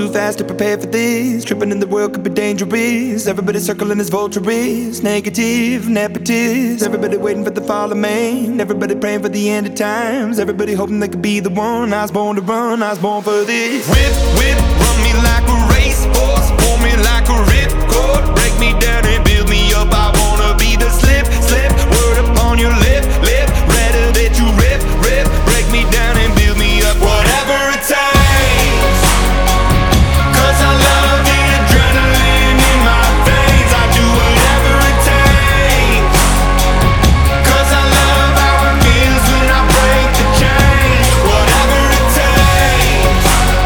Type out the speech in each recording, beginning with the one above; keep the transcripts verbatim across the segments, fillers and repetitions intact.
fast to prepare for this. Tripping in the world could be dangerous. Everybody circling as vultures, negative, nepotist. Everybody waiting for the fall of man. Everybody praying for the end of times. Everybody hoping they could be the one. I was born to run, I was born for this. Whip, whip, run me like a racehorse, pull me like a ripcord, break me down and build me up. I wanna be the slip, slip, word upon your lip, lip. Rather that you rip, rip, break me down and build me up. Whatever it takes, 'cause I love the adrenaline in my veins. I do whatever it takes, 'cause I love how it feels when I break the chains. Whatever it takes,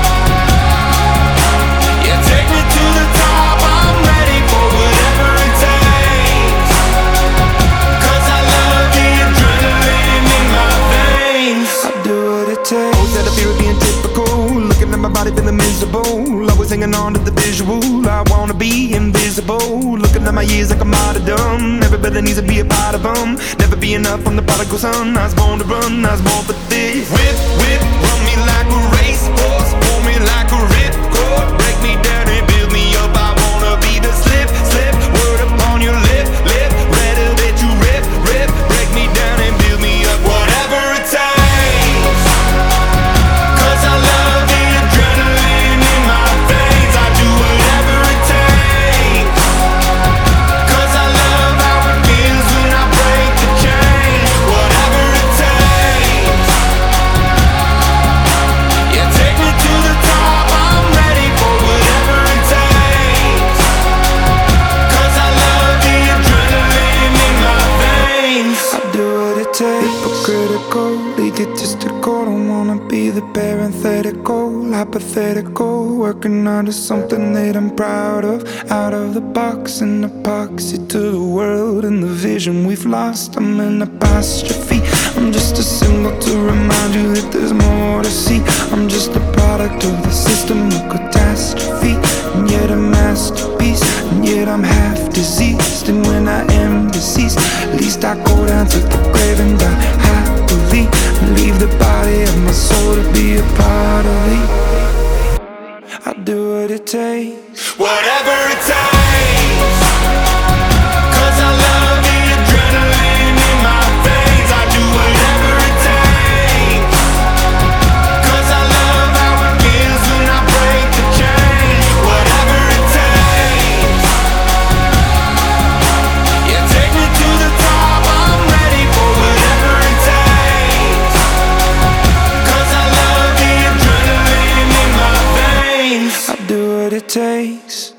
yeah, take me to the top. I'm ready for whatever it takes, 'cause I love the adrenaline in my veins. I do what it takes. Always had a fear of being typical, looking at my body feeling miserable, always hanging on to the visual. I wanna be invisible, looking at my years like a martyrdom. Everybody needs to be a part of them. Never be enough from the prodigal son. I was born to run, I was born for this. Whip, whip, run me like a racehorse, pull me like a ripcord, break me down and build me up. I wanna be the slip, slip, word upon your lip, lip. Rather that you rip, rip, break me down and build me up. Whatever it takes, 'cause I love the adrenaline in my veins. I do whatever it takes, 'cause I love how it feels when I break the chains. Whatever it takes, yeah, take me to the top. I'm ready for whatever it takes, 'cause I love the adrenaline in my veins. I do what it takes. Hypocritical, egotistical, don't wanna be the parenthetical, hypothetical, working onto something that I'm proud of. Out of the box, an epoxy to the world and the vision we've lost. I'm an apostrophe, I'm just a symbol to remind you that there's more to see. I'm just a product of the system of catastrophe, and yet a masterpiece, and yet I'm half diseased. And when I am deceased, at least I go down to the grave and die happily, and leave the body of my soul to be a part of it. I do what it takes, whatever it takes, 'cause I love the adrenaline in my veins. I do whatever it takes, 'cause I love how it feels when I break the chains. Whatever it takes, yeah, take me to the top. I'm ready for whatever it takes, 'cause I love the adrenaline in my veins. I do what it takes.